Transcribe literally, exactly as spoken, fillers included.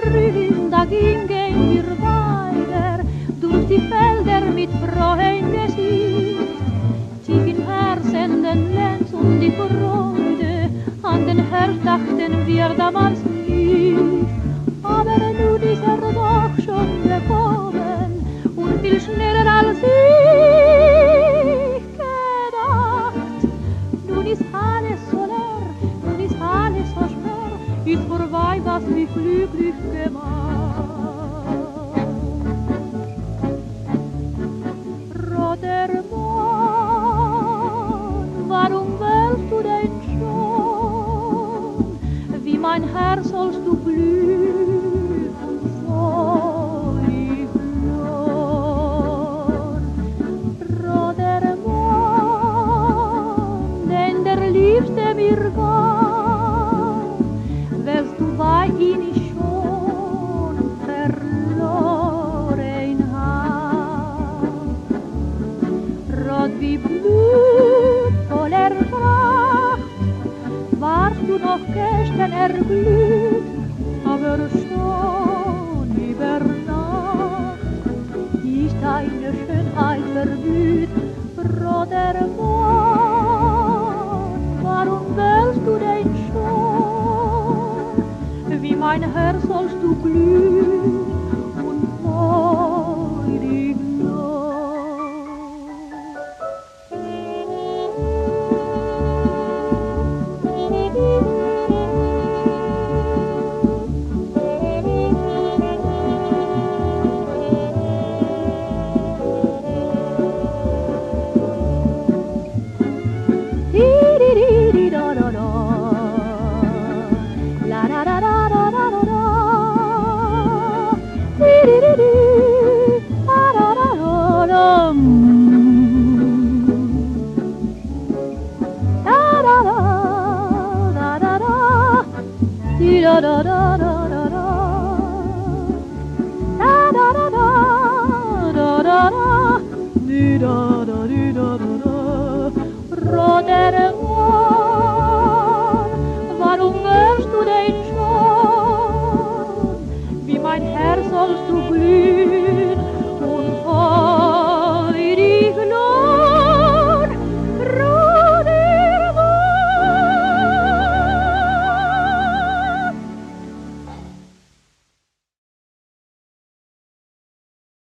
Frühling, da gingen wir weiter durch die Felder mit frohem Gesicht. Tief im Herzen den Lenz und die Freude, an den Herbst dachten wir damals nicht. Aber nun ist er doch schon gekommen und viel schneller als ich gedacht. Nun ist alles so leer, nun ist alles so schwer, ist vorbei, was mich glücklich gemacht. Roter Mann, warum willst du denn schon? Wie mein Herz sollst du glühen und voll Lohn. Roter Mann, denn der Liebste mir gab, wärst du bei ihm schon verloren hab. Rot wie Blut, voller Pracht, warst du noch gestern erglüht, aber schon über Nacht ist deine Schönheit verblüht. Roter Mann, warum willst du denn schon? Wie mein Herz sollst du glühen und feurig da da da da